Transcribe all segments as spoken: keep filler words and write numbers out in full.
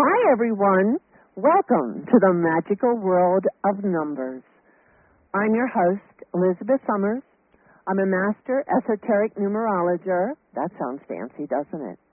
Hi, everyone. Welcome to the magical world of numbers. I'm your host, Elizabeth Summers. I'm a master esoteric numerologist. That sounds fancy, doesn't it?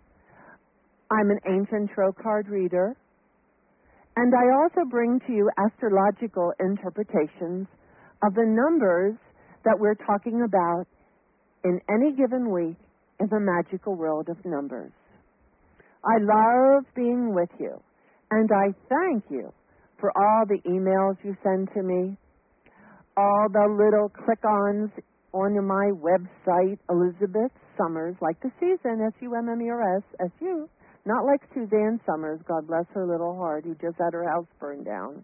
I'm an ancient tarot card reader. And I also bring to you astrological interpretations of the numbers that we're talking about in any given week in the magical world of numbers. I love being with you, and I thank you for all the emails you send to me, all the little click-ons on my website, Elizabeth Summers, like the season, S U M M E R S, S U, not like Suzanne Summers, God bless her little heart, who just had her house burned down.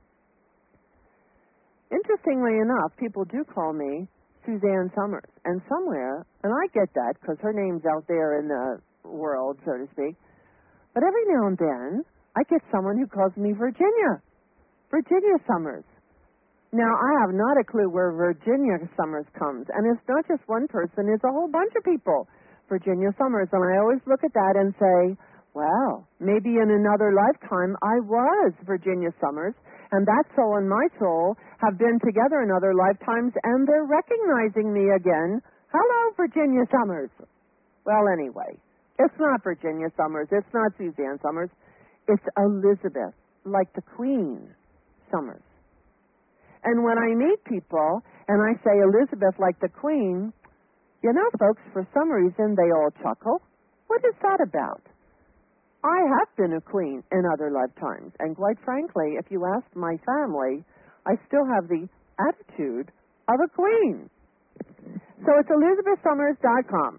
Interestingly enough, people do call me Suzanne Summers, and somewhere, and I get that because her name's out there in the world, so to speak, but every now and then, I get someone who calls me Virginia. Virginia Summers. Now, I have not a clue where Virginia Summers comes. And it's not just one person, it's a whole bunch of people. Virginia Summers. And I always look at that and say, wow, maybe in another lifetime I was Virginia Summers. And that soul and my soul have been together in other lifetimes, and they're recognizing me again. Hello, Virginia Summers. Well, anyway. It's not Virginia Summers. It's not Suzanne Summers. It's Elizabeth, like the Queen Summers. And when I meet people and I say Elizabeth like the Queen, you know, folks, for some reason they all chuckle. What is that about? I have been a queen in other lifetimes. And quite frankly, if you ask my family, I still have the attitude of a queen. So it's Elizabeth Summers dot com.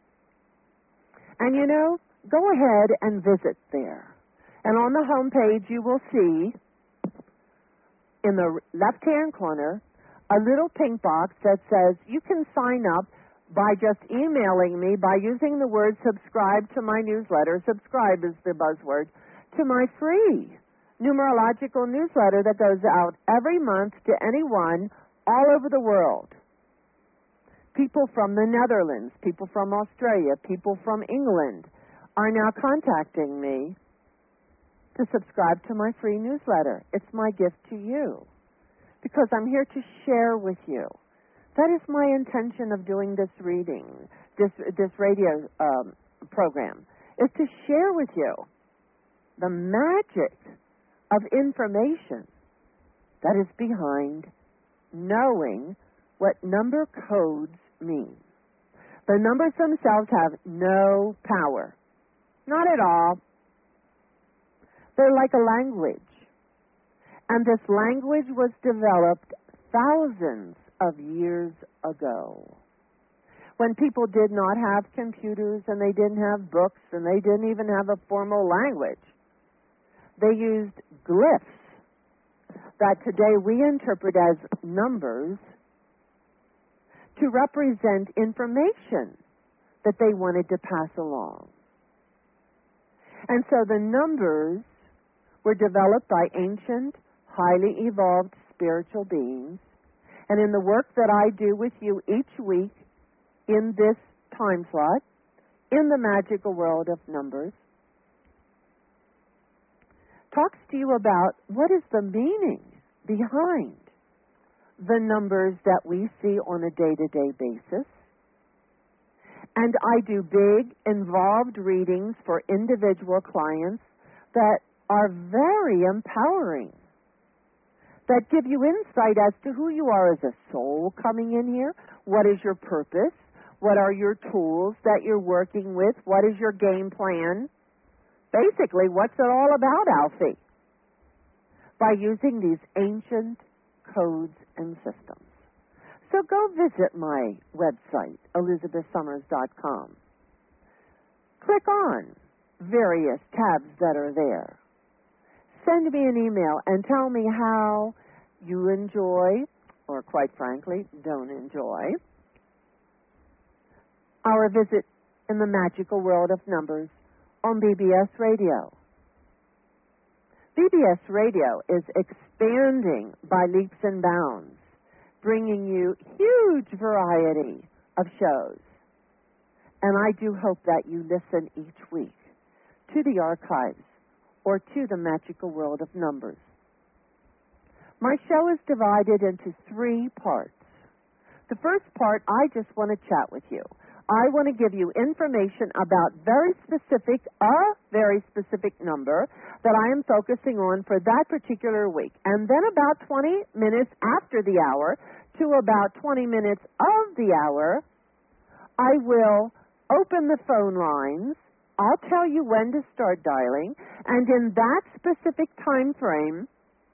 And, you know, go ahead and visit there. And on the home page, you will see in the left-hand corner a little pink box that says you can sign up by just emailing me by using the word subscribe to my newsletter. Subscribe is the buzzword. To my free numerological newsletter that goes out every month to anyone all over the world. People from the Netherlands, people from Australia, people from England are now contacting me to subscribe to my free newsletter. It's my gift to you because I'm here to share with you. That is my intention of doing this reading, this, this radio um, program, is to share with you the magic of information that is behind knowing what number codes mean. The numbers themselves have no power. Not at all. They're like a language. And this language was developed thousands of years ago. When people did not have computers and they didn't have books and they didn't even have a formal language, they used glyphs that today we interpret as numbers to represent information that they wanted to pass along. And so the numbers were developed by ancient, highly evolved spiritual beings. And in the work that I do with you each week in this time slot, in the magical world of numbers, talks to you about what is the meaning behind the numbers that we see on a day-to-day basis. And I do big, involved readings for individual clients that are very empowering, that give you insight as to who you are as a soul coming in here, what is your purpose, what are your tools that you're working with, what is your game plan. Basically, what's it all about, Alfie? By using these ancient codes and systems. So go visit my website, Elizabeth Summers dot com. Click on various tabs that are there. Send me an email and tell me how you enjoy, or quite frankly, don't enjoy, our visit in the magical world of numbers on B B S Radio. B B S Radio is expanding by leaps and bounds, bringing you huge variety of shows. And I do hope that you listen each week to the archives or to the magical world of numbers. My show is divided into three parts. The first part, I just want to chat with you. I want to give you information about very specific, a very specific number that I am focusing on for that particular week. And then about twenty minutes after the hour to about twenty minutes of the hour, I will open the phone lines. I'll tell you when to start dialing. And in that specific time frame,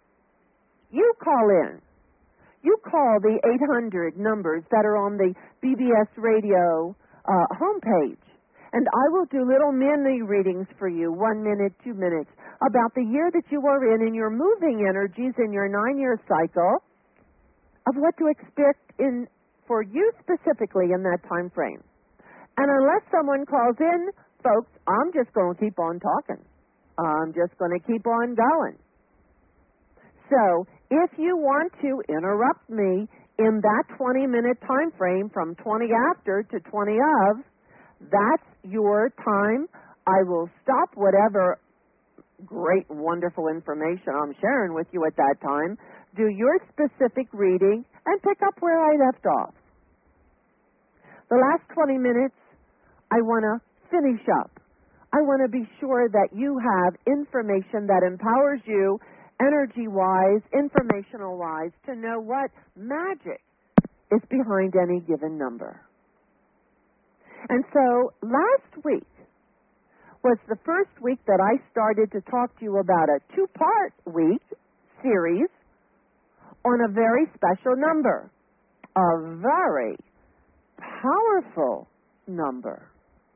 you call in. You call the eight hundred numbers that are on the B B S radio uh, homepage, and I will do little mini readings for you, one minute, two minutes, about the year that you are in and your moving energies in your nine-year cycle of what to expect in for you specifically in that time frame. And unless someone calls in, folks, I'm just going to keep on talking. I'm just going to keep on going. So, if you want to interrupt me in that twenty-minute time frame from twenty after to twenty of, that's your time. I will stop whatever great, wonderful information I'm sharing with you at that time, do your specific reading, and pick up where I left off. The last twenty minutes, I want to finish up. I want to be sure that you have information that empowers you energy-wise, informational-wise, to know what magic is behind any given number. And so last week was the first week that I started to talk to you about a two-part week series on a very special number, a very powerful number.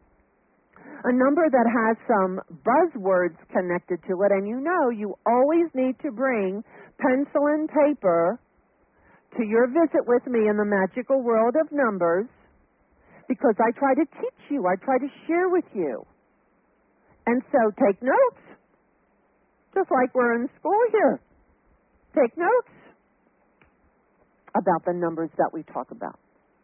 A number that has some buzzwords connected to it, and you know you always need to bring pencil and paper to your visit with me in the magical world of numbers, because I try to teach you, I try to share with you. And so take notes, just like we're in school here. Take notes about the numbers that we talk about.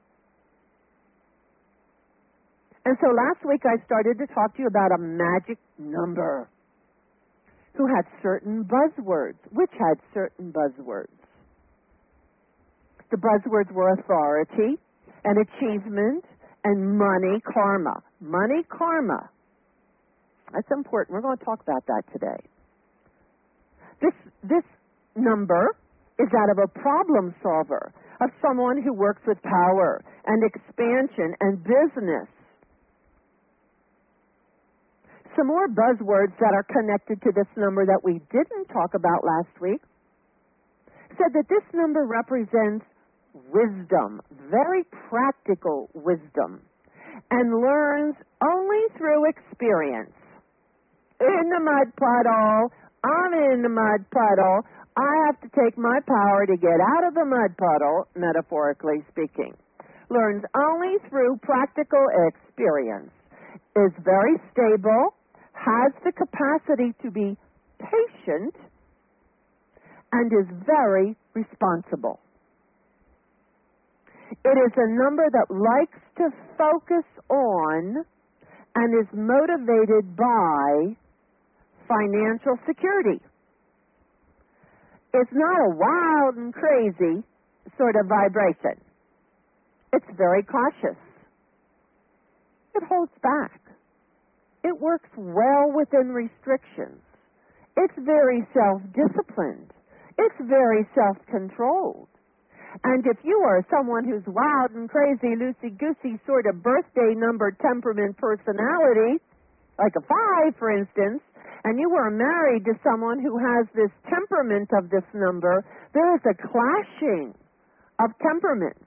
And so last week I started to talk to you about a magic number who had certain buzzwords, which had certain buzzwords. The buzzwords were authority and achievement and money karma. Money karma. That's important. We're going to talk about that today. This, this number is that of a problem solver, of someone who works with power and expansion and business. Some more buzzwords that are connected to this number that we didn't talk about last week said that this number represents wisdom, very practical wisdom, and learns only through experience. In the mud puddle, I'm in the mud puddle, I have to take my power to get out of the mud puddle, metaphorically speaking. Learns only through practical experience, is very stable, has the capacity to be patient, and is very responsible. It is a number that likes to focus on and is motivated by financial security. It's not a wild and crazy sort of vibration. It's very cautious. It holds back. It works well within restrictions. It's very self-disciplined. It's very self-controlled. And if you are someone who's wild and crazy, loosey-goosey sort of birthday number temperament personality, like a five, for instance, and you are married to someone who has this temperament of this number, there is a clashing of temperaments.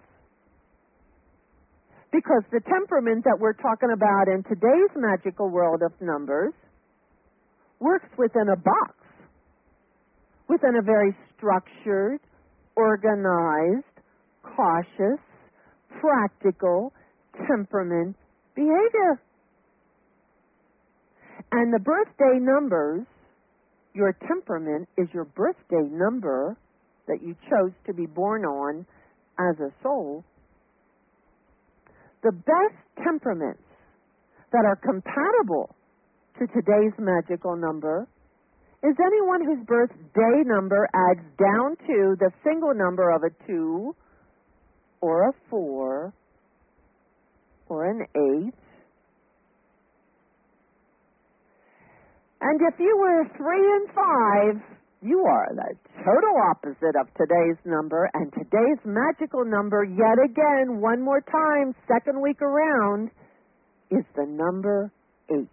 Because the temperament that we're talking about in today's magical world of numbers works within a box, within a very structured, organized, cautious, practical temperament behavior. And the birthday numbers, your temperament is your birthday number that you chose to be born on as a soul. The best temperaments that are compatible to today's magical number is anyone whose birthday number adds down to the single number of a two or a four or an eight. And if you were three and five, you are the total opposite of today's number, and today's magical number, yet again, one more time, second week around, is the number eight.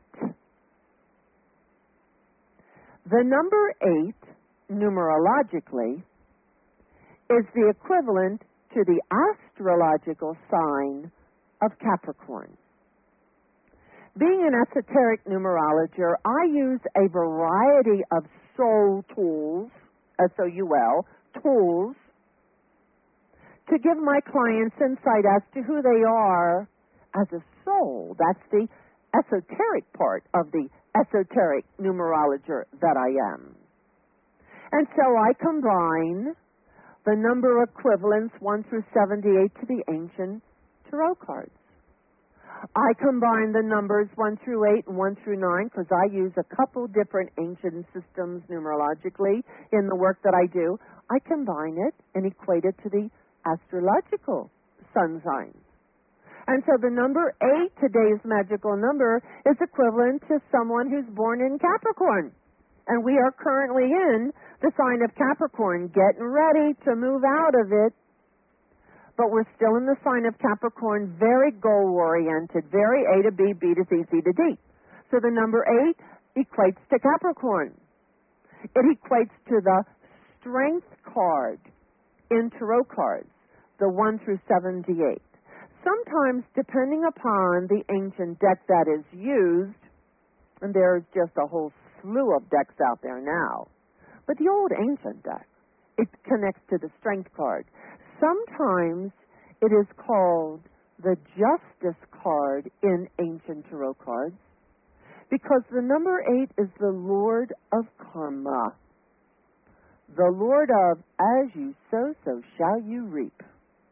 The number eight, numerologically, is the equivalent to the astrological sign of Capricorn. Being an esoteric numerologer, I use a variety of soul tools, S O U L, tools, to give my clients insight as to who they are as a soul. That's the esoteric part of the esoteric numerologer that I am. And so I combine the number equivalents one through seventy-eight to the ancient tarot cards. I combine the numbers one through eight and one through nine because I use a couple different ancient systems numerologically in the work that I do. I combine it and equate it to the astrological sun signs. And so the number eight, today's magical number, is equivalent to someone who's born in Capricorn. And we are currently in the sign of Capricorn, getting ready to move out of it. But we're still in the sign of Capricorn, very goal-oriented, very A to B, B to C, C to D. So the number eight equates to Capricorn. It equates to the strength card in tarot cards, the one through seventy-eight. Sometimes, depending upon the ancient deck that is used, and there's just a whole slew of decks out there now, but the old ancient deck, it connects to the strength card. Sometimes it is called the justice card in ancient tarot cards because the number eight is the Lord of Karma. The Lord of, as you sow, so shall you reap.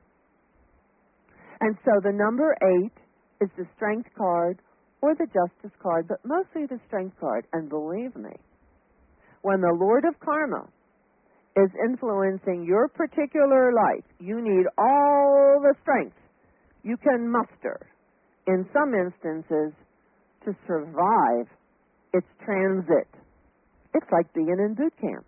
And so the number eight is the strength card or the justice card, but mostly the strength card. And believe me, when the Lord of Karma is influencing your particular life, you need all the strength you can muster, in some instances, to survive its transit. It's like being in boot camp.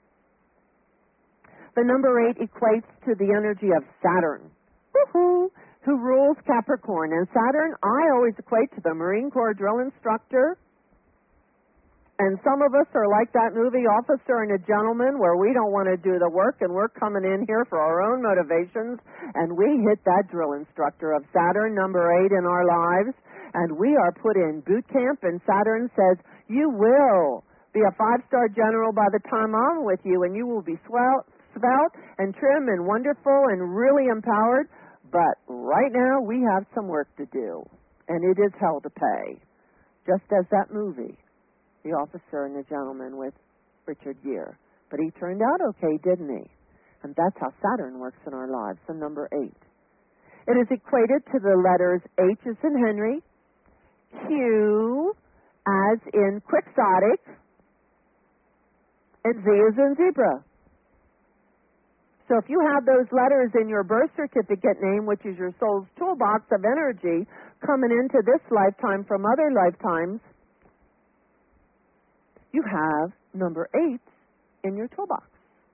The number eight equates to the energy of Saturn, woohoo, who rules Capricorn. And Saturn, I always equate to the Marine Corps drill instructor. And some of us are like that movie Officer and a Gentleman, where we don't want to do the work and we're coming in here for our own motivations, and we hit that drill instructor of Saturn, number eight, in our lives, and we are put in boot camp, and Saturn says, you will be a five-star general by the time I'm with you, and you will be swell, svelte and trim and wonderful and really empowered, but right now we have some work to do, and it is hell to pay, just as that movie, The Officer and the Gentleman, with Richard Gere. But he turned out okay, didn't he? And that's how Saturn works in our lives, the number eight. It is equated to the letters H as in Henry, Q as in quixotic, and Z as in zebra. So if you have those letters in your birth certificate name, which is your soul's toolbox of energy coming into this lifetime from other lifetimes, you have number eight in your toolbox.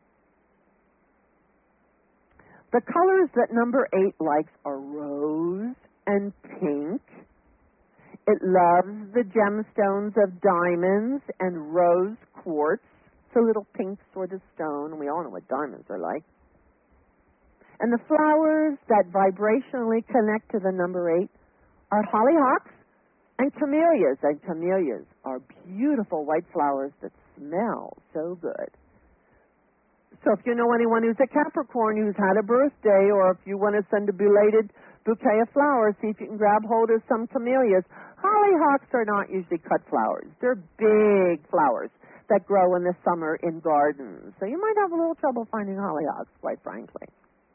The colors that number eight likes are rose and pink. It loves the gemstones of diamonds and rose quartz. It's a little pink sort of stone. We all know what diamonds are like. And the flowers that vibrationally connect to the number eight are hollyhocks and camellias. And camellias are beautiful white flowers that smell so good. So if you know anyone who's a Capricorn who's had a birthday, or if you want to send a belated bouquet of flowers, see if you can grab hold of some camellias. Hollyhocks are not usually cut flowers. They're big flowers that grow in the summer in gardens. So you might have a little trouble finding hollyhocks, quite frankly.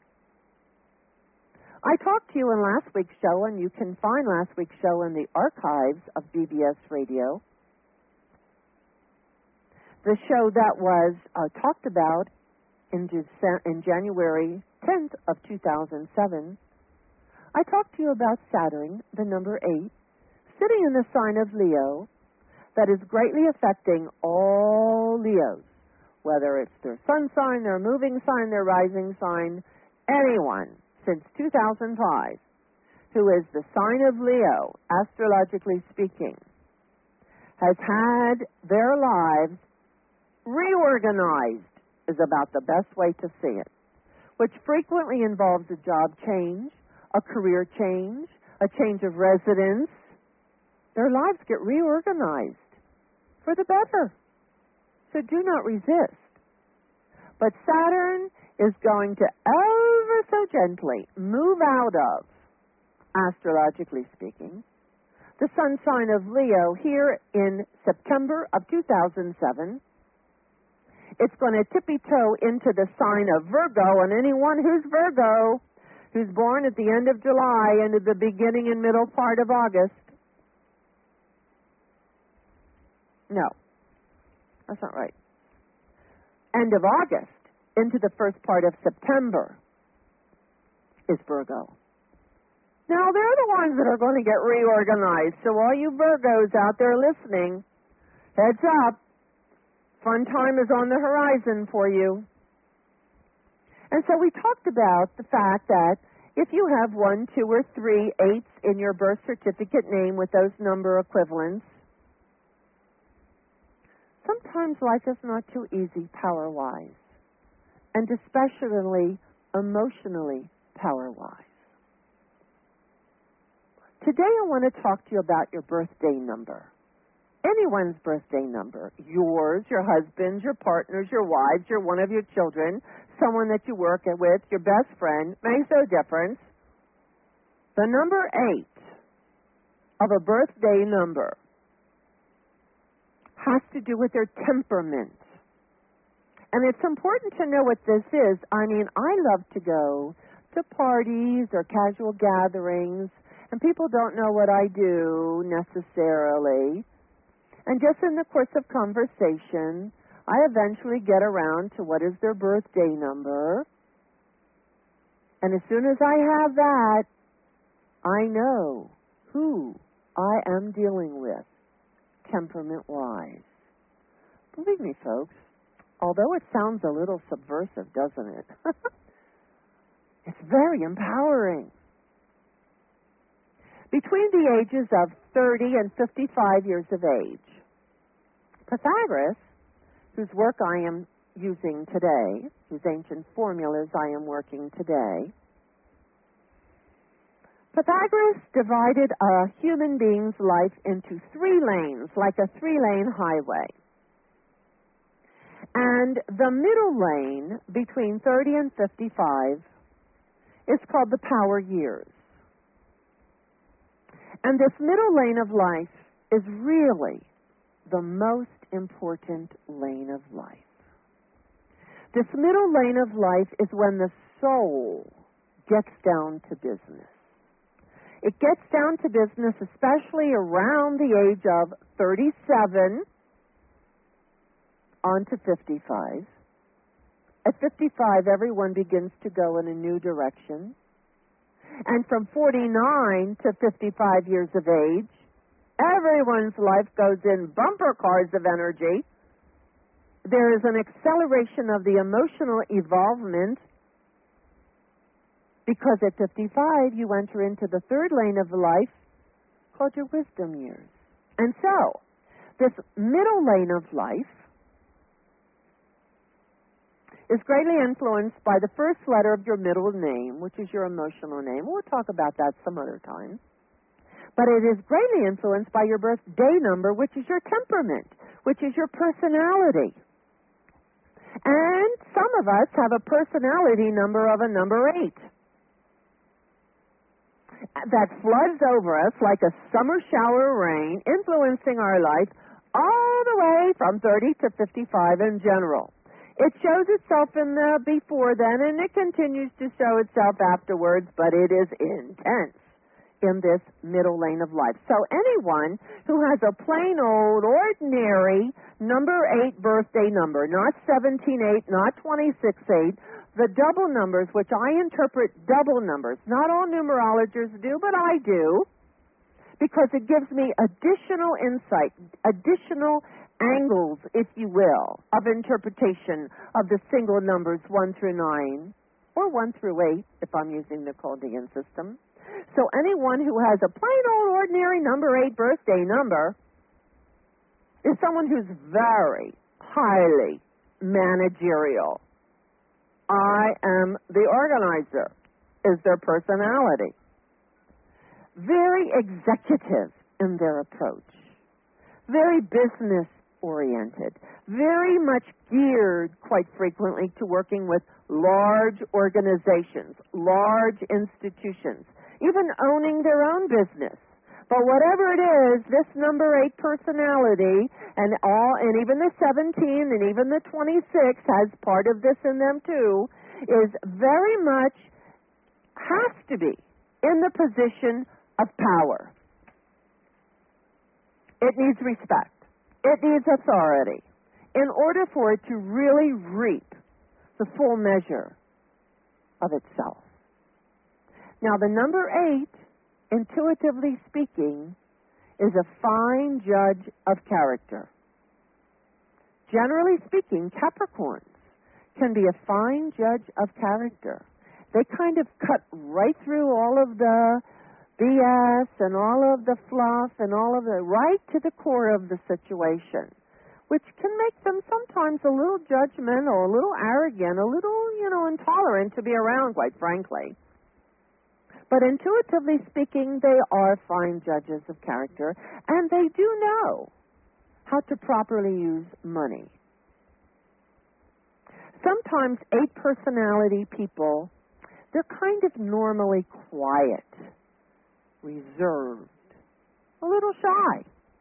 I talked to you in last week's show, and you can find last week's show in the archives of B B S Radio. the show that was uh, talked about in, Dece- in January tenth of two thousand seven, I talked to you about Saturn, the number eight, sitting in the sign of Leo, that is greatly affecting all Leos, whether it's their sun sign, their moving sign, their rising sign, anyone since two thousand five who is the sign of Leo, astrologically speaking, has had their lives reorganized, is about the best way to see it, which frequently involves a job change, a career change, a change of residence. Their lives get reorganized for the better. So do not resist. But Saturn is going to ever so gently move out of, astrologically speaking, the sun sign of Leo here in September of two thousand seven. It's going to tippy-toe into the sign of Virgo, and anyone who's Virgo, who's born at the end of July and at the beginning and middle part of August. No, that's not right. End of August into the first part of September is Virgo. Now, they're the ones that are going to get reorganized. So all you Virgos out there listening, heads up. Fun time is on the horizon for you. And so we talked about the fact that if you have one, two, or three eights in your birth certificate name with those number equivalents, sometimes life is not too easy power-wise, and especially emotionally power-wise. Today I want to talk to you about your birthday number. Anyone's birthday number. Yours, your husband's, your partner's, your wives, your one of your children, someone that you work with, your best friend, makes no difference. The number eight of a birthday number has to do with their temperament. And it's important to know what this is. I mean, I love to go to parties or casual gatherings, and people don't know what I do necessarily. And just in the course of conversation, I eventually get around to what is their birthday number. And as soon as I have that, I know who I am dealing with, temperament-wise. Believe me, folks, although it sounds a little subversive, doesn't it? It's very empowering. Between the ages of thirty and fifty-five years of age, Pythagoras, whose work I am using today, whose ancient formulas I am working today, Pythagoras divided a human being's life into three lanes, like a three-lane highway. And the middle lane, between thirty and fifty-five, is called the power years. And this middle lane of life is really the most important lane of life. This middle lane of life is when the soul gets down to business. It gets down to business especially around the age of thirty-seven on to fifty-five. At fifty-five, everyone begins to go in a new direction. And from forty-nine to fifty-five years of age, everyone's life goes in bumper cars of energy. There is an acceleration of the emotional evolvement because at fifty-five you enter into the third lane of life called your wisdom years. And so, this middle lane of life is greatly influenced by the first letter of your middle name, which is your emotional name. We'll talk about that some other time. But it is greatly influenced by your birthday number, which is your temperament, which is your personality. And some of us have a personality number of a number eight that floods over us like a summer shower rain, influencing our life all the way from thirty to fifty-five in general. It shows itself in the before then, and it continues to show itself afterwards, but it is intense. in this middle lane of life. So anyone who has a plain old, ordinary number eight birthday number, not seventeen eight, not twenty-six eight, the double numbers, which I interpret double numbers. Not all numerologists do, but I do, because it gives me additional insight, additional angles, if you will, of interpretation of the single numbers one through nine, or one through eight, if I'm using the Chaldean system. So anyone who has a plain old ordinary number eight birthday number is someone who's very highly managerial. I am the organizer, is their personality. Very executive in their approach. Very business-oriented. Very much geared, quite frequently, to working with large organizations, large institutions, even owning their own business. But whatever it is, this number eight personality, and all, and even the seventeen, and even the twenty-six has part of this in them too, is very much, has to be, in the position of power. It needs respect. It needs authority in order for it to really reap the full measure of itself. Now, the number eight, intuitively speaking, is a fine judge of character. Generally speaking, Capricorns can be a fine judge of character. They kind of cut right through all of the B S and all of the fluff and all of the, right to the core of the situation, which can make them sometimes a little judgmental, a little arrogant, a little, you know, intolerant to be around, quite frankly. But intuitively speaking, they are fine judges of character, and they do know how to properly use money. Sometimes eight personality people, they're kind of normally quiet, reserved, a little shy.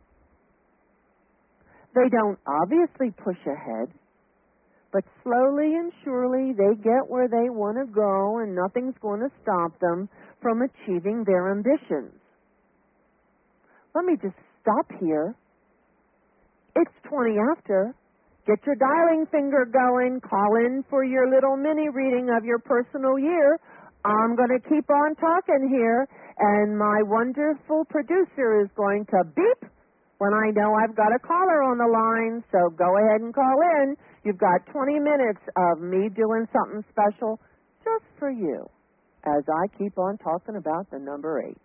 They don't obviously push ahead, but slowly and surely they get where they want to go, and nothing's going to stop them from achieving their ambitions. Let me just stop here. It's twenty after. Get your dialing finger going. Call in for your little mini reading of your personal year. I'm going to keep on talking here, and my wonderful producer is going to beep when I know I've got a caller on the line, so go ahead and call in. You've got twenty minutes of me doing something special just for you as I keep on talking about the number eight.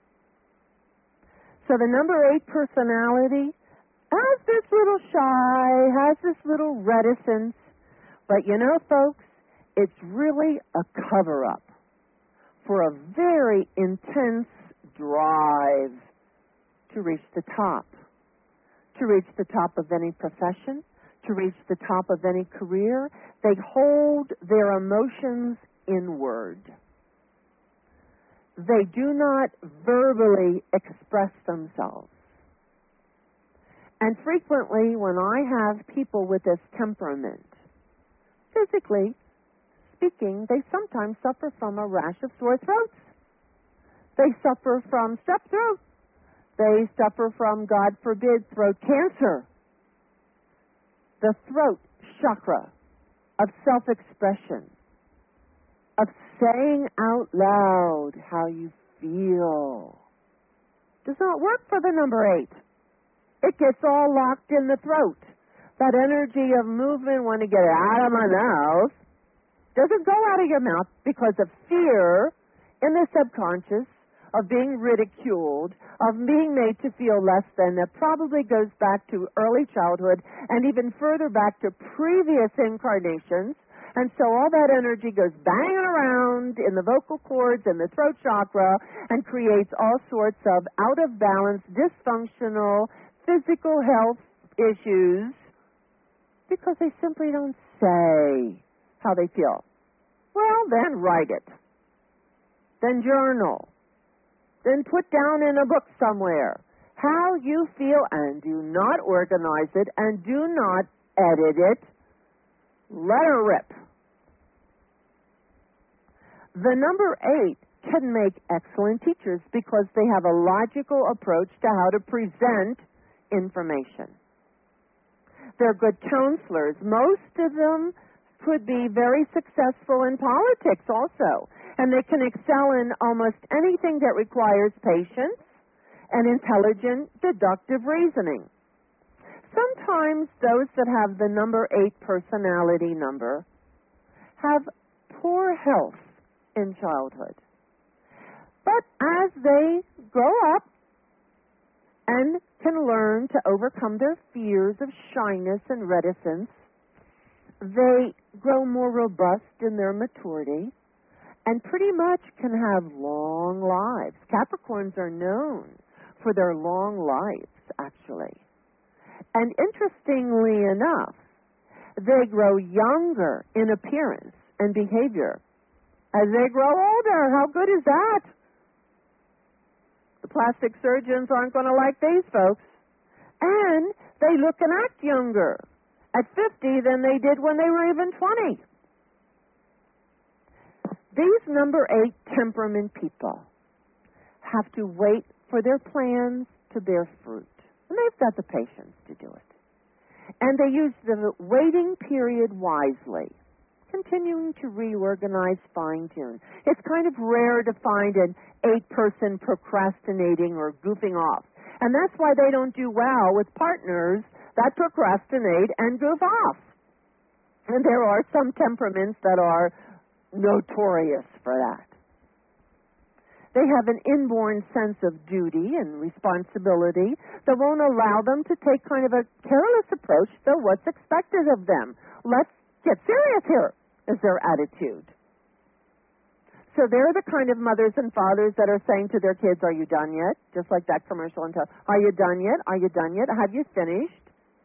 So the number eight personality has this little shy, has this little reticence, but you know, folks, it's really a cover-up for a very intense drive to reach the top, to reach the top of any profession, to reach the top of any career. They hold their emotions inward. They do not verbally express themselves. And frequently, when I have people with this temperament, physically speaking, they sometimes suffer from a rash of sore throats. They suffer from strep throat. They suffer from, God forbid, throat cancer. The throat chakra of self-expression, of saying out loud how you feel, does not work for the number eight. It gets all locked in the throat. That energy of movement, want to get it out of my mouth, doesn't go out of your mouth because of fear in the subconscious of being ridiculed, of being made to feel less than. That probably goes back to early childhood and even further back to previous incarnations. And so all that energy goes banging around in the vocal cords and the throat chakra and creates all sorts of out of balance, dysfunctional, physical health issues because they simply don't say how they feel. Well, then write it. Then journal. Then put down in a book somewhere how you feel, and do not organize it and do not edit it. Let her rip. The number eight can make excellent teachers because they have a logical approach to how to present information. They're good counselors. Most of them could be very successful in politics also, and they can excel in almost anything that requires patience and intelligent, deductive reasoning. Sometimes those that have the number eight personality number have poor health in childhood. But as they grow up and can learn to overcome their fears of shyness and reticence, they grow more robust in their maturity and pretty much can have long lives. Capricorns are known for their long lives, actually. And interestingly enough, they grow younger in appearance and behavior as they grow older. How good is that? The plastic surgeons aren't going to like these folks. And they look and act younger at fifty than they did when they were even twenty. These number eight temperament people have to wait for their plans to bear fruit. And they've got the patience to do it. And they use the waiting period wisely, continuing to reorganize, fine-tune. It's kind of rare to find an eight-person procrastinating or goofing off. And that's why they don't do well with partners that procrastinate and goof off. And there are some temperaments that are notorious for that. They have an inborn sense of duty and responsibility that won't allow them to take kind of a careless approach to what's expected of them. Let's get serious here, is their attitude. So they're the kind of mothers and fathers that are saying to their kids, are you done yet? Just like that commercial. And are you done yet? Are you done yet? Have you finished?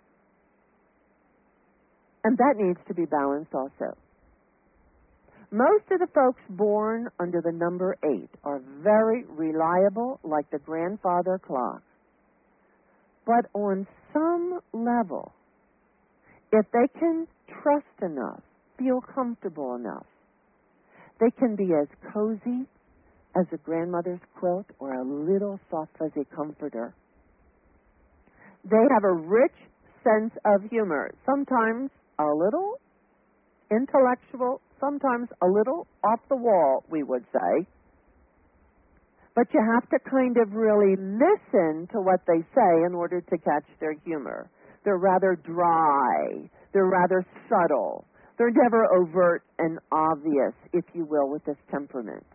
And that needs to be balanced also. Most of the folks born under the number eight are very reliable, like the grandfather clock. But on some level, if they can trust enough, feel comfortable enough, they can be as cozy as a grandmother's quilt or a little soft fuzzy comforter. They have a rich sense of humor, sometimes a little intellectual, sometimes a little off the wall, we would say. But you have to kind of really listen to what they say in order to catch their humor. They're rather dry. They're rather subtle. They're never overt and obvious, if you will, with this temperament.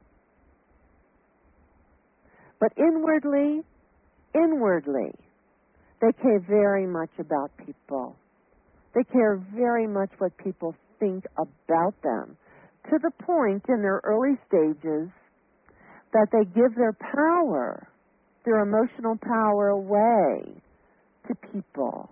But inwardly, inwardly, they care very much about people. They care very much what people think about them, to the point in their early stages that they give their power, their emotional power away to people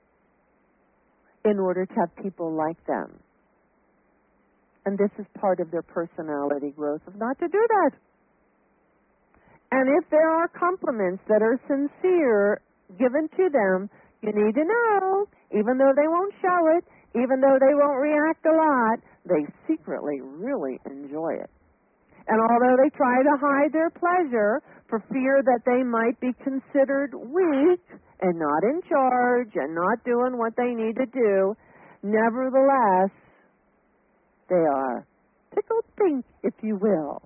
in order to have people like them. And this is part of their personality growth, of not to do that. And if there are compliments that are sincere given to them, you need to know, even though they won't show it, even though they won't react a lot, they secretly really enjoy it. And although they try to hide their pleasure for fear that they might be considered weak and not in charge and not doing what they need to do, nevertheless, they are tickled pink, if you will.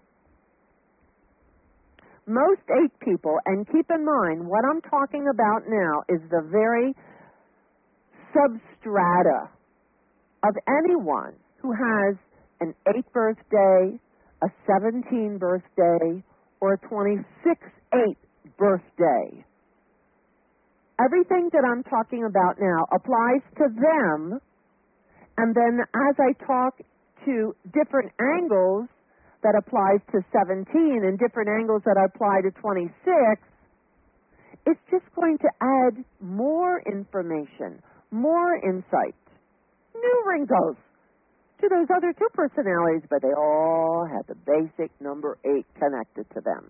Most eight people, and keep in mind, what I'm talking about now is the very substrata of anyone who has an eight birthday, a seventeen birthday, or a twenty-six eight birthday. Everything that I'm talking about now applies to them, and then as I talk to different angles that applies to seventeen and different angles that apply to twenty-six, it's just going to add more information, more insight, new wrinkles to those other two personalities, but they all have the basic number eight connected to them.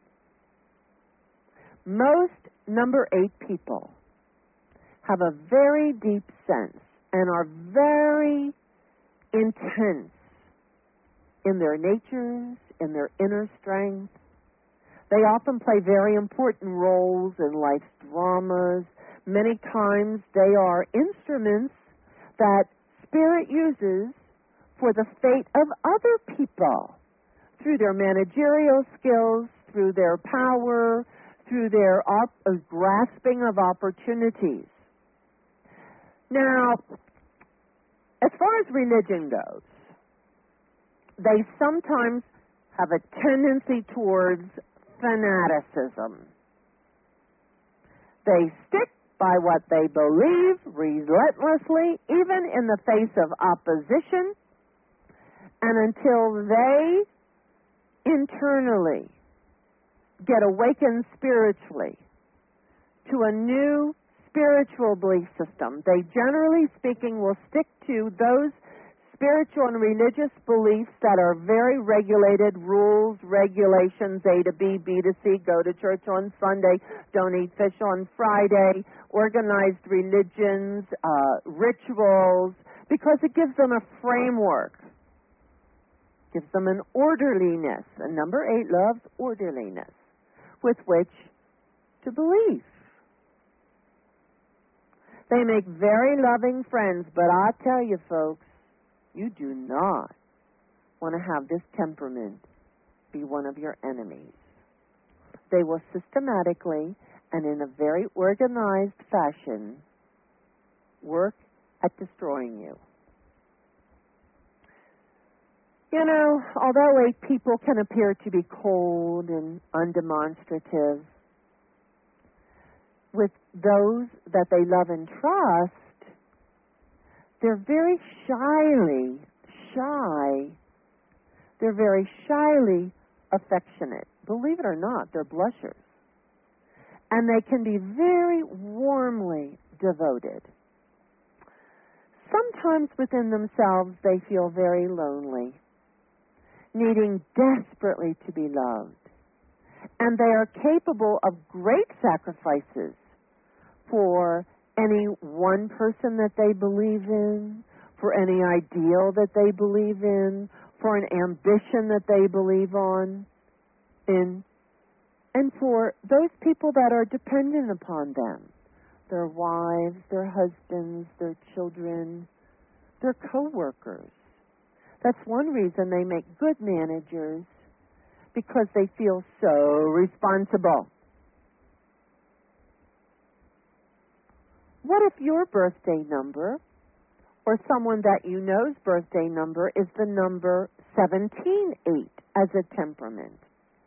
Most number eight people have a very deep sense and are very intense in their natures, in their inner strength. They often play very important roles in life's dramas. Many times they are instruments that Spirit uses for the fate of other people through their managerial skills, through their power, through their op- uh, grasping of opportunities. Now, as far as religion goes, they sometimes have a tendency towards fanaticism. They stick by what they believe relentlessly, even in the face of opposition, and until they internally get awakened spiritually to a new spiritual belief system. They, generally speaking, will stick to those spiritual and religious beliefs that are very regulated, rules, regulations, A to B, B to C, go to church on Sunday, don't eat fish on Friday, organized religions, uh, rituals, because it gives them a framework, gives them an orderliness. And number eight loves orderliness with which to believe. They make very loving friends, but I tell you folks, you do not want to have this temperament be one of your enemies. They will systematically and in a very organized fashion work at destroying you. You know, although eight people can appear to be cold and undemonstrative, with those that they love and trust, they're very shyly, shy, they're very shyly affectionate. Believe it or not, they're blushers. And they can be very warmly devoted. Sometimes within themselves they feel very lonely, needing desperately to be loved. And they are capable of great sacrifices for any one person that they believe in, for any ideal that they believe in, for an ambition that they believe on in, and for those people that are dependent upon them, their wives, their husbands, their children, their co-workers. That's one reason they make good managers, because they feel so responsible. What if your birthday number, or someone that you know's birthday number, is the number seventeen eight as a temperament?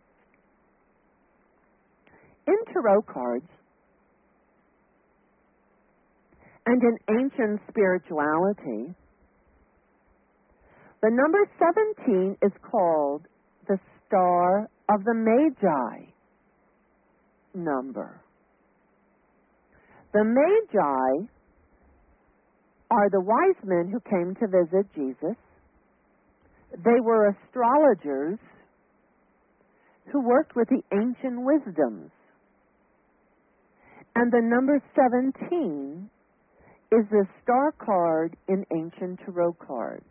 In tarot cards and in ancient spirituality, the number seventeen is called the Star of the Magi number. The Magi are the wise men who came to visit Jesus. They were astrologers who worked with the ancient wisdoms. And the number seventeen is the star card in ancient tarot cards.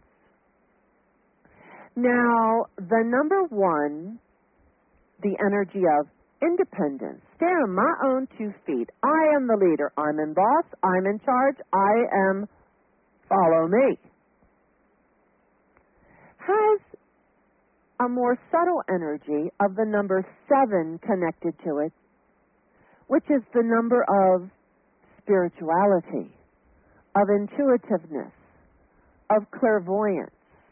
Now, the number one, the energy of independence, stand on my own two feet. I am the leader. I'm in boss. I'm in charge. I am, follow me. Has a more subtle energy of the number seven connected to it, which is the number of spirituality, of intuitiveness, of clairvoyance.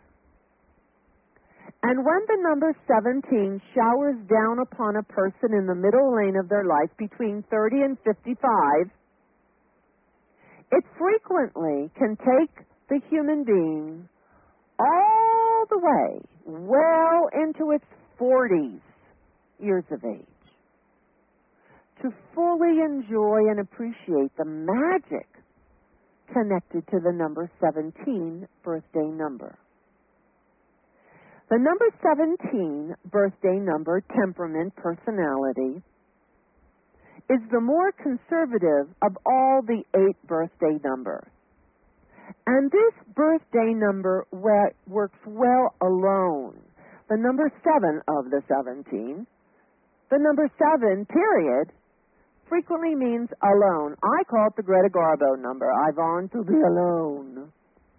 And when the number seventeen showers down upon a person in the middle lane of their life between thirty and fifty-five, it frequently can take the human being all the way, well into its forties years of age, to fully enjoy and appreciate the magic connected to the number seventeen birthday number. The number seventeen birthday number, temperament, personality, is the more conservative of all the eight birthday numbers. And this birthday number works well alone. the number seven of the seventeen, the number seven, period, frequently means alone. I call it the Greta Garbo number. I want to be alone.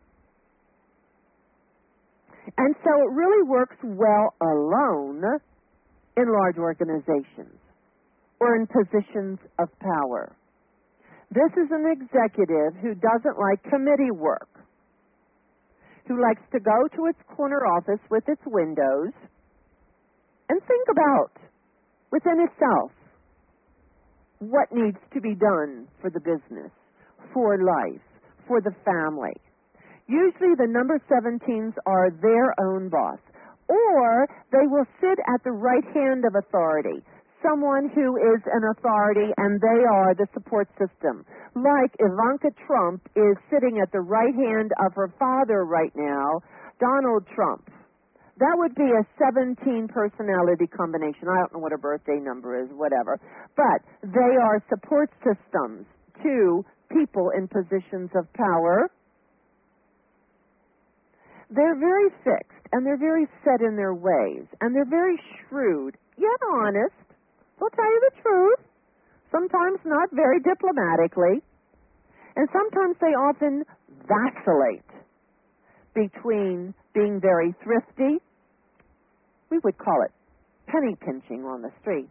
And so it really works well alone in large organizations or in positions of power. This is an executive who doesn't like committee work, who likes to go to its corner office with its windows and think about within itself what needs to be done for the business, for life, for the family. Usually the number seventeens are their own boss, or they will sit at the right hand of authority, someone who is an authority and they are the support system. Like Ivanka Trump is sitting at the right hand of her father right now, Donald Trump. That would be a seventeen personality combination. I don't know what her birthday number is, whatever. But they are support systems to people in positions of power. They're very fixed, and they're very set in their ways, and they're very shrewd, yet honest. They'll tell you the truth, sometimes not very diplomatically, and sometimes they often vacillate between being very thrifty. We would call it penny pinching on the street.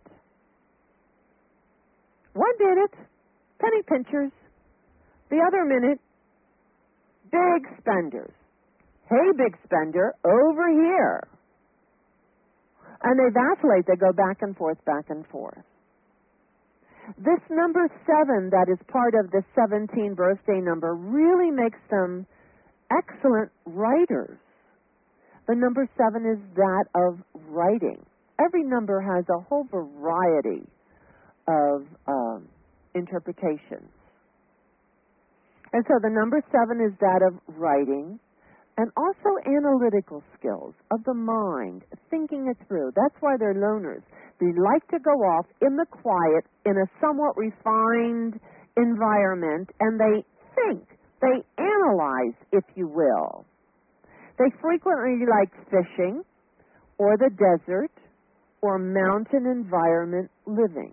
One minute, penny pinchers. The other minute, big spenders. Hey, big spender, over here. And they vacillate. They go back and forth, back and forth. This number seven that is part of the seventeen birthday number really makes them excellent writers. The number seven is that of writing. Every number has a whole variety of um, interpretations. And so the number seven is that of writing and also analytical skills of the mind, thinking it through. That's why they're loners. They like to go off in the quiet in a somewhat refined environment, and they think, they analyze, if you will. They frequently like fishing or the desert or mountain environment living.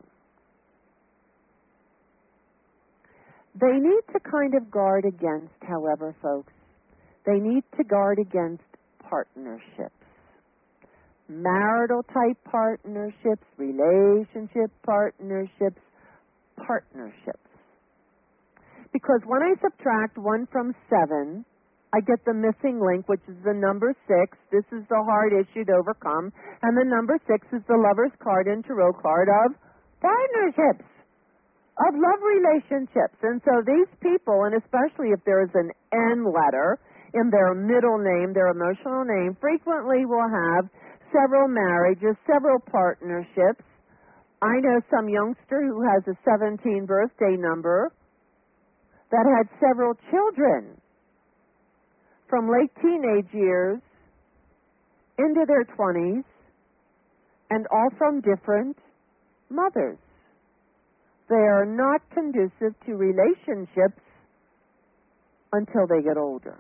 They need to kind of guard against, however, folks, they need to guard against partnerships. Marital type partnerships, relationship partnerships, partnerships. Because when I subtract one from seven, I get the missing link, which is the number six. This is the hard issue to overcome. And the number six is the lover's card and tarot card of partnerships, of love relationships. And so these people, and especially if there is an N letter in their middle name, their emotional name, frequently will have several marriages, several partnerships. I know some youngster who has a seventeen birthday number that had several children from late teenage years into their twenties, and all from different mothers. They are not conducive to relationships until they get older.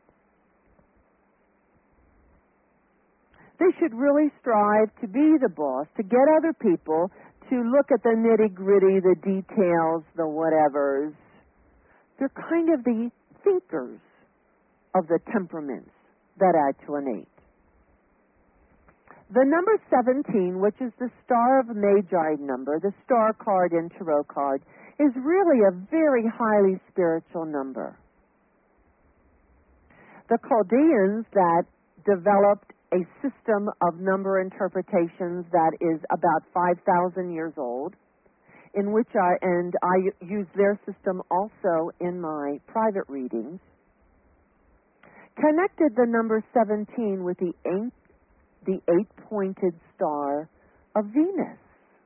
They should really strive to be the boss, to get other people to look at the nitty-gritty, the details, the whatevers. They're kind of the thinkers of the temperaments that add to an eight. The number seventeen, which is the Star of Magi number, the star card and tarot card, is really a very highly spiritual number. The Chaldeans that developed a system of number interpretations that is about five thousand years old, in which I, and I use their system also in my private readings, connected the number seventeen with the eight, the eight-pointed star of Venus.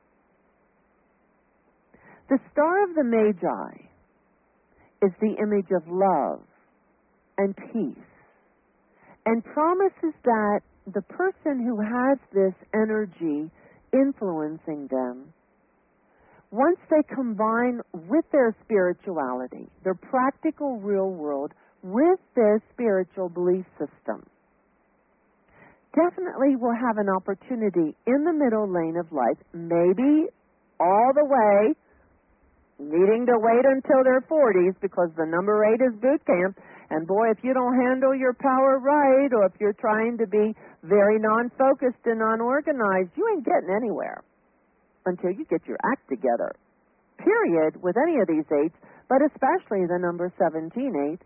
The Star of the Magi is the image of love and peace, and promises that the person who has this energy influencing them, once they combine with their spirituality, their practical real world, with their spiritual belief system, definitely definitely will have an opportunity in the middle lane of life, maybe all the way, needing to wait until their forties because the number eight is boot camp. And boy, if you don't handle your power right, or if you're trying to be very non-focused and unorganized, you ain't getting anywhere until you get your act together. Period, with any of these eights, but especially the number seventeen eight.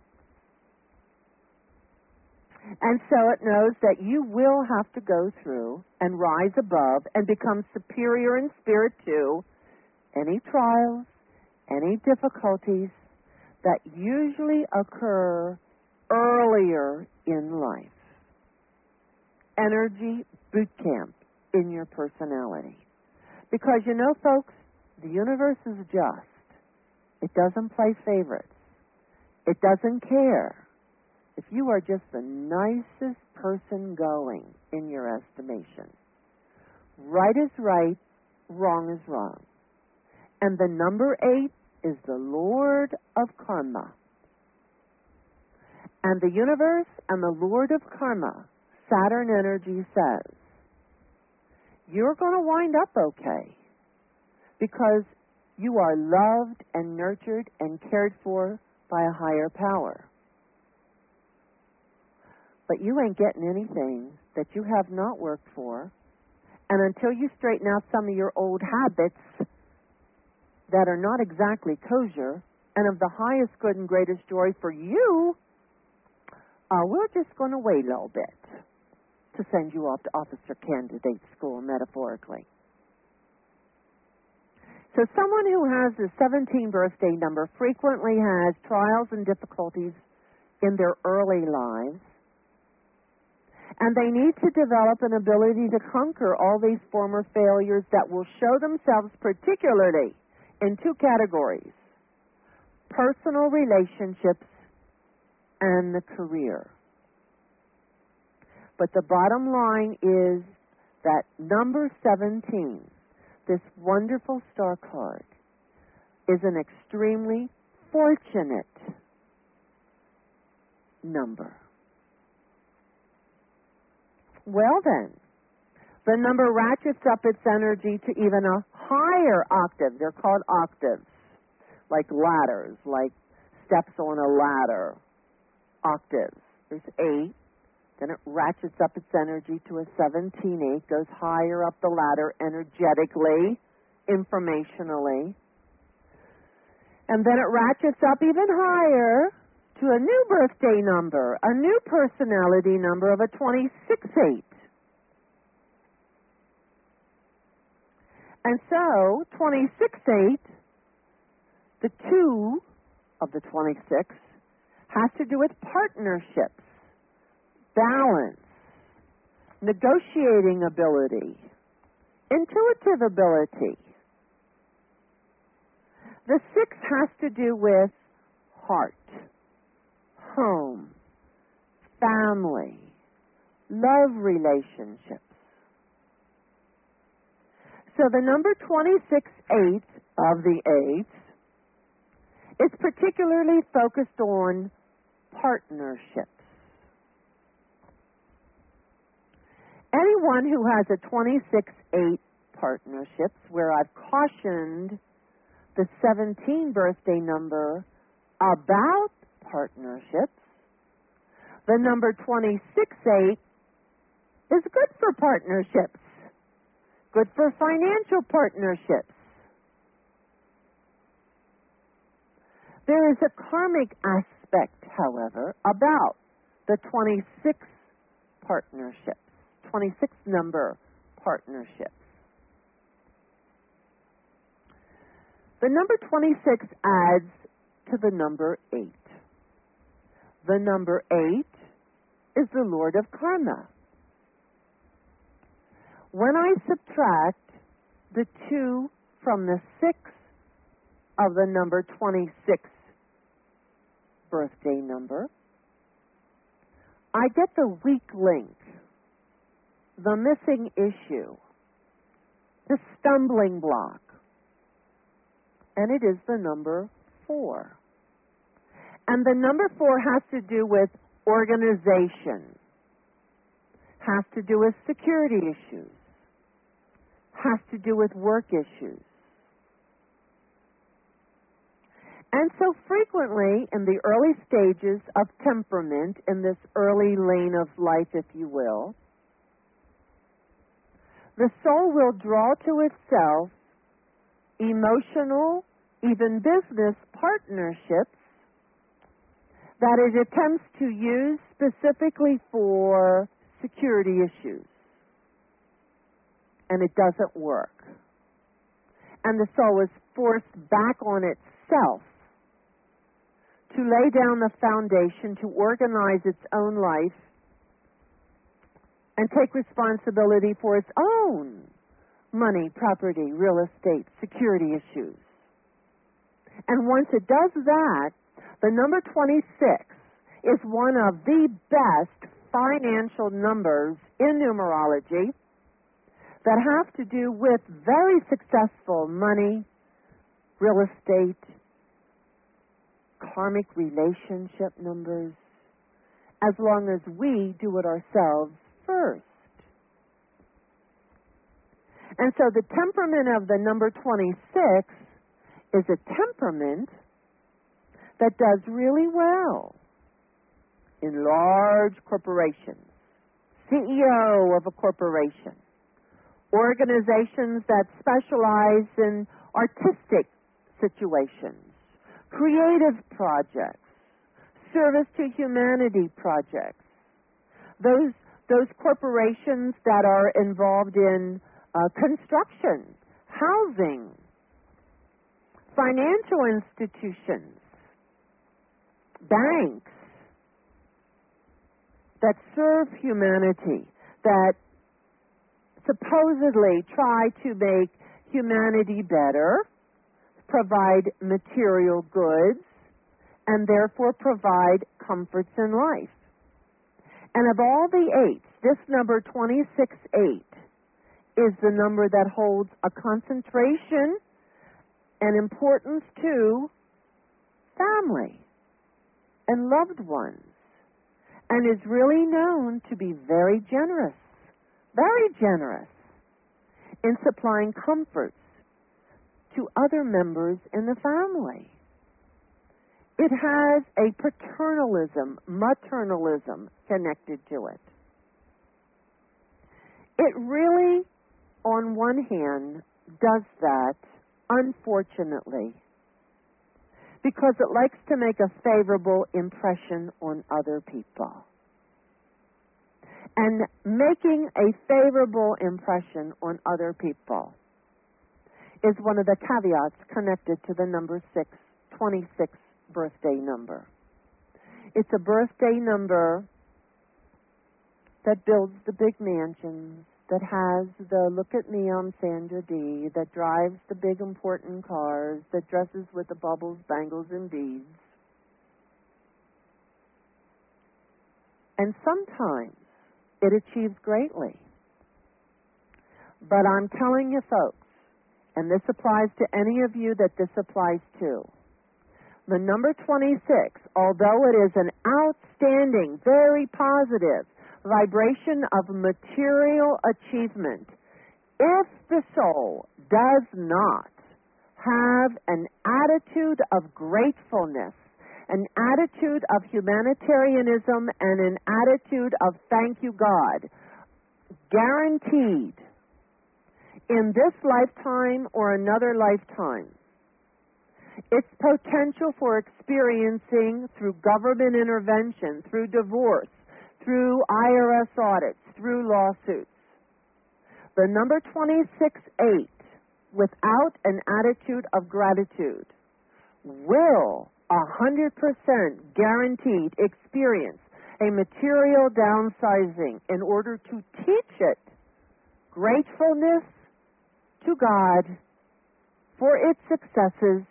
And so it knows that you will have to go through and rise above and become superior in spirit to any trials, any difficulties that usually occur earlier in life. Energy boot camp in your personality. Because you know, folks, the universe is just. It doesn't play favorites. It doesn't care if you are just the nicest person going in your estimation. Right is right, wrong is wrong. And the number eight is the Lord of Karma. And the universe and the Lord of Karma, Saturn energy, says, you're going to wind up okay because you are loved and nurtured and cared for by a higher power. But you ain't getting anything that you have not worked for. And until you straighten out some of your old habits that are not exactly kosher and of the highest good and greatest joy for you, uh, we're just going to wait a little bit to send you off to officer candidate school, metaphorically. So someone who has the seventeen birthday number frequently has trials and difficulties in their early lives, and they need to develop an ability to conquer all these former failures that will show themselves particularly in two categories: personal relationships and the career. But the bottom line is that number seventeen, this wonderful star card, is an extremely fortunate number. Well then, the number ratchets up its energy to even a higher octave. They're called octaves, like ladders, like steps on a ladder. Octaves. There's eight. Then it ratchets up its energy to a seventeen eight, goes higher up the ladder energetically, informationally. And then it ratchets up even higher to a new birthday number, a new personality number of a twenty-six eight. And so, twenty-six eight, the two of the twenty-six, has to do with partnerships, balance, negotiating ability, intuitive ability. The six has to do with heart, home, family, love relationships. So the number twenty-six eight of the eights is particularly focused on partnerships. Anyone who has a twenty-six eight partnerships, where I've cautioned the seventeen birthday number about partnerships, the number twenty-six eight is good for partnerships, good for financial partnerships. There is a karmic aspect, however, about the twenty-six partnerships, twenty-six number partnerships. The number twenty-six adds to the number eight. The number eight is the Lord of Karma. When I subtract the two from the six of the number twenty-six birthday number, I get the weak link, the missing issue, the stumbling block, and it is the number four. And the number four has to do with organization, has to do with security issues, has to do with work issues. And so frequently in the early stages of temperament, in this early lane of life, if you will, the soul will draw to itself emotional, even business partnerships that it attempts to use specifically for security issues. And it doesn't work. And the soul is forced back on itself to lay down the foundation to organize its own life and take responsibility for its own money, property, real estate, security issues. And once it does that, the number twenty-six is one of the best financial numbers in numerology that have to do with very successful money, real estate, karmic relationship numbers, as long as we do it ourselves first. And so the temperament of the number twenty-six is a temperament that does really well in large corporations, C E O of a corporation, organizations that specialize in artistic situations, creative projects, service to humanity projects, those those corporations that are involved in uh, construction, housing, financial institutions, banks that serve humanity, that supposedly try to make humanity better, provide material goods, and therefore provide comforts in life. And of all the eights, this number twenty-six eight is the number that holds a concentration and importance to family and loved ones, and is really known to be very generous, very generous in supplying comforts to other members in the family. It has a paternalism, maternalism connected to it. It really, on one hand, does that, unfortunately, because it likes to make a favorable impression on other people. And making a favorable impression on other people is one of the caveats connected to the number six, twenty-six birthday number. It's a birthday number that builds the big mansions, that has the look at me, I'm Sandra D, that drives the big important cars, that dresses with the bubbles, bangles, and beads. And sometimes it achieves greatly. But I'm telling you folks, and this applies to any of you that this applies to, the number twenty-six, although it is an outstanding, very positive vibration of material achievement, if the soul does not have an attitude of gratefulness, an attitude of humanitarianism, and an attitude of thank you God, guaranteed in this lifetime or another lifetime, its potential for experiencing through government intervention, through divorce, through I R S audits, through lawsuits. The number twenty-six eight, without an attitude of gratitude, will one hundred percent guaranteed experience a material downsizing in order to teach it gratefulness to God for its successes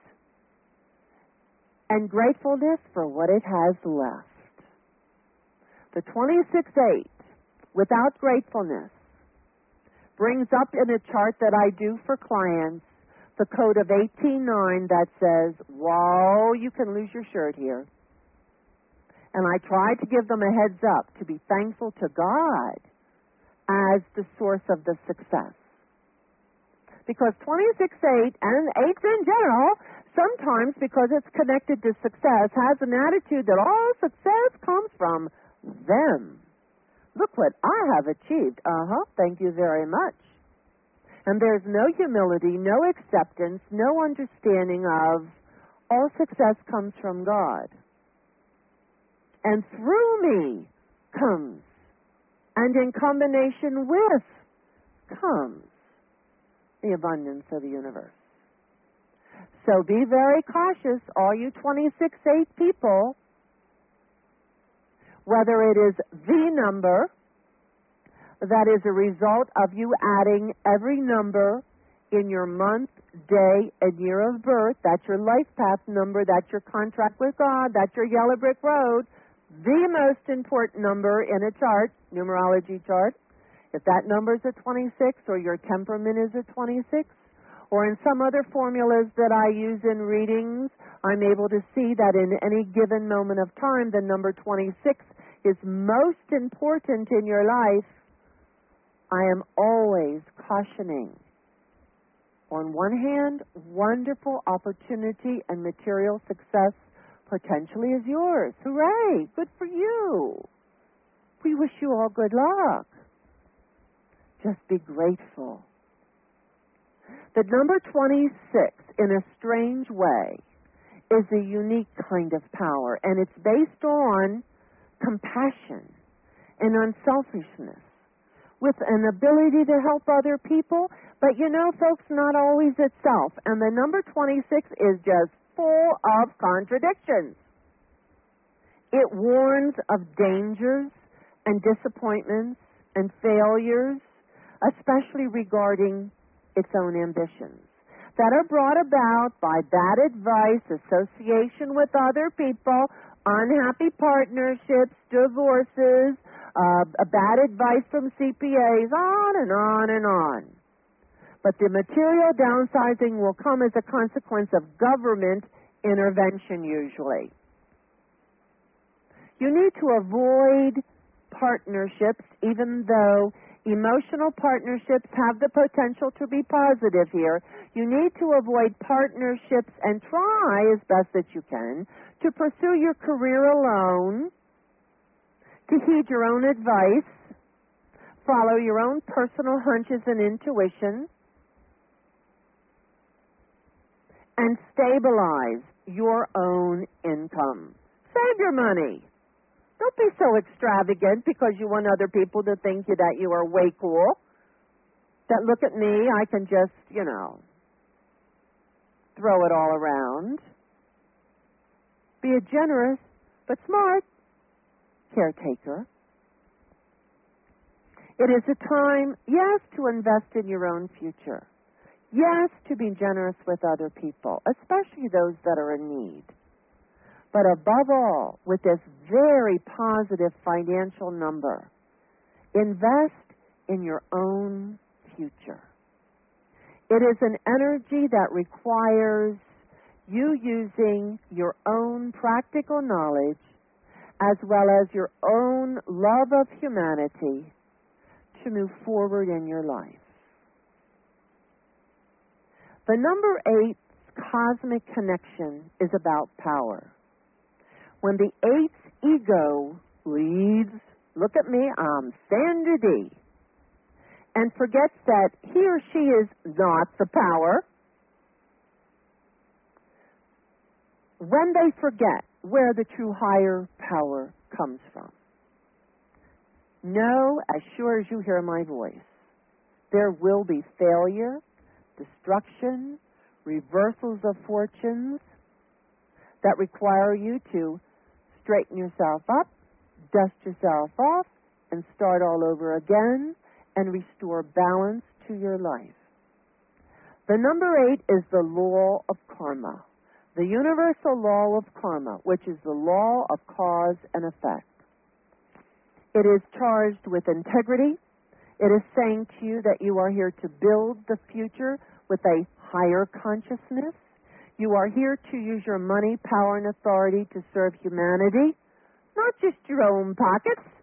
and gratefulness for what it has left. The twenty-six eight, without gratefulness, brings up in a chart that I do for clients the code of eighteen nine that says, whoa, you can lose your shirt here. And I try to give them a heads up to be thankful to God as the source of the success. Because twenty-six eight and eights in general, sometimes because it's connected to success, has an attitude that all success comes from them. Look what I have achieved. Uh-huh, thank you very much. And there's no humility, no acceptance, no understanding of all success comes from God. And through me comes, and in combination with comes, the abundance of the universe. So be very cautious, all you twenty-six eight people, whether it is the number that is a result of you adding every number in your month, day, and year of birth. That's your life path number. That's your contract with God. That's your yellow brick road. The most important number in a chart, numerology chart. If that number is a twenty-six, or your temperament is a twenty-six, or in some other formulas that I use in readings, I'm able to see that in any given moment of time, the number twenty-six is most important in your life. I am always cautioning. On one hand, wonderful opportunity and material success potentially is yours. Hooray! Good for you. We wish you all good luck. Just be grateful. The number twenty-six, in a strange way, is a unique kind of power, and it's based on compassion and unselfishness, with an ability to help other people. But you know, folks, not always itself. And the number twenty-six is just full of contradictions. It warns of dangers and disappointments and failures, especially regarding its own ambitions, that are brought about by bad advice, association with other people, unhappy partnerships, divorces, uh, bad advice from C P As, on and on and on. But the material downsizing will come as a consequence of government intervention usually. You need to avoid partnerships, even though emotional partnerships have the potential to be positive here. You need to avoid partnerships and try as best that you can to pursue your career alone, to heed your own advice, follow your own personal hunches and intuition, and stabilize your own income. Save your money. Don't be so extravagant because you want other people to think you, that you are way cool. That look at me, I can just, you know, throw it all around. Be a generous but smart caretaker. It is a time, yes, to invest in your own future. Yes, to be generous with other people, especially those that are in need. But above all, with this very positive financial number, invest in your own future. It is an energy that requires you using your own practical knowledge as well as your own love of humanity to move forward in your life. The number eight's cosmic connection is about power. When the eight's ego leads, look at me, I'm Sandra D, and forgets that he or she is not the power, when they forget where the true higher power comes from, know, as sure as you hear my voice, there will be failure, destruction, reversals of fortunes that require you to straighten yourself up, dust yourself off, and start all over again and restore balance to your life. The number eight is the law of karma, the universal law of karma, which is the law of cause and effect. It is charged with integrity. It is saying to you that you are here to build the future with a higher consciousness. You are here to use your money, power, and authority to serve humanity, not just your own pockets,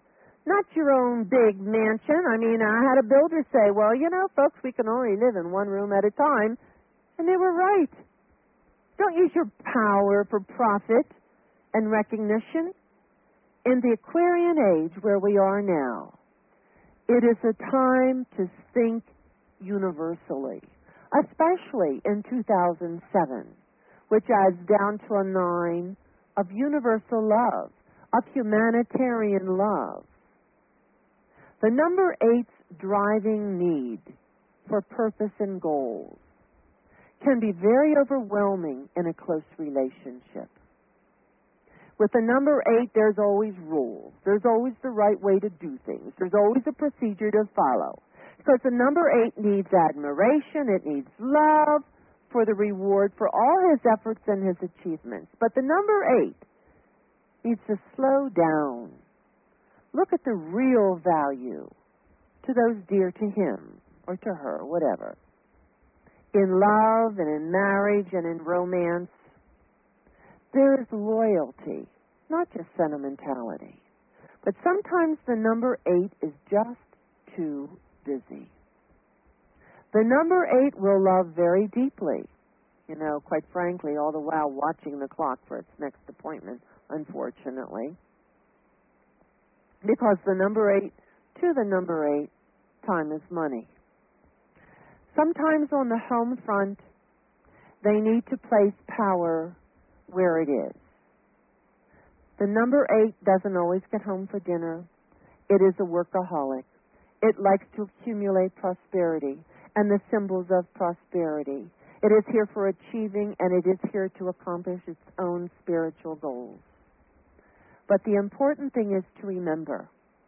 Not your own big mansion. I mean, I had a builder say, well, you know, folks, we can only live in one room at a time. And they were right. Don't use your power for profit and recognition. In the Aquarian age where we are now, it is a time to think universally, especially in two thousand seven, which adds down to a nine of universal love, of humanitarian love. The number eight's driving need for purpose and goals can be very overwhelming in a close relationship. With the number eight, there's always rules. There's always the right way to do things. There's always a procedure to follow. Because the number eight needs admiration, it needs love for the reward for all his efforts and his achievements. But the number eight needs to slow down. Look at the real value to those dear to him or to her, whatever. In love and in marriage and in romance, there is loyalty, not just sentimentality. But sometimes the number eight is just too busy. The number eight will love very deeply, you know, quite frankly, all the while watching the clock for its next appointment, unfortunately. Because the number eight, to the number eight, time is money. Sometimes on the home front, they need to place power where it is. The number eight doesn't always get home for dinner. It is a workaholic. It likes to accumulate prosperity and the symbols of prosperity. It is here for achieving, and it is here to accomplish its own spiritual goals. But the important thing is to remember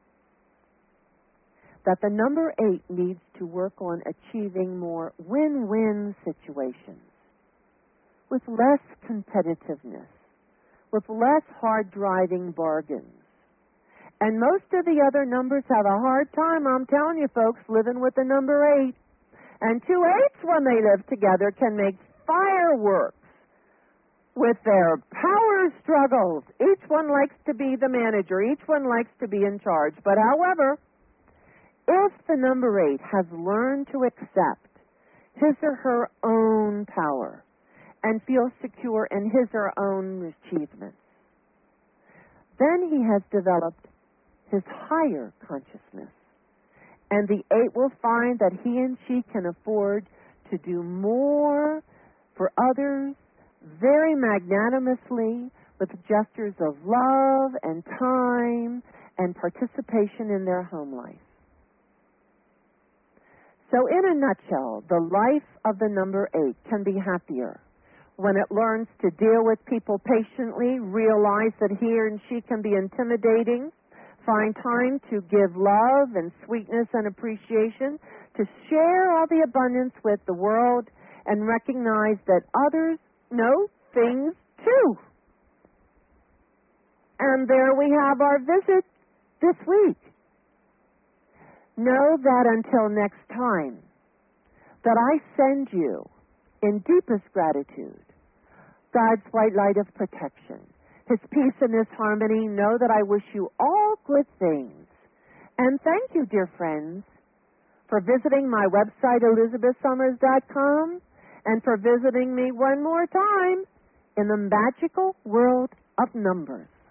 that the number eight needs to work on achieving more win-win situations with less competitiveness, with less hard-driving bargains. And most of the other numbers have a hard time, I'm telling you folks, living with the number eight. And two eights, when they live together, can make fireworks with their power struggles. Each one likes to be the manager. Each one likes to be in charge. But however, if the number eight has learned to accept his or her own power and feel secure in his or her own achievements, then he has developed his higher consciousness. And the eight will find that he and she can afford to do more for others very magnanimously with gestures of love and time and participation in their home life. So in a nutshell, the life of the number eight can be happier when it learns to deal with people patiently, realize that he and she can be intimidating, find time to give love and sweetness and appreciation, to share all the abundance with the world, and recognize that others know things too. And there we have our visit this week. Know that until next time, that I send you, in deepest gratitude, God's white light of protection, His peace and His harmony. Know that I wish you all good things. And thank you, dear friends, for visiting my website, elizabeth summers dot com, and for visiting me one more time in the magical world of numbers.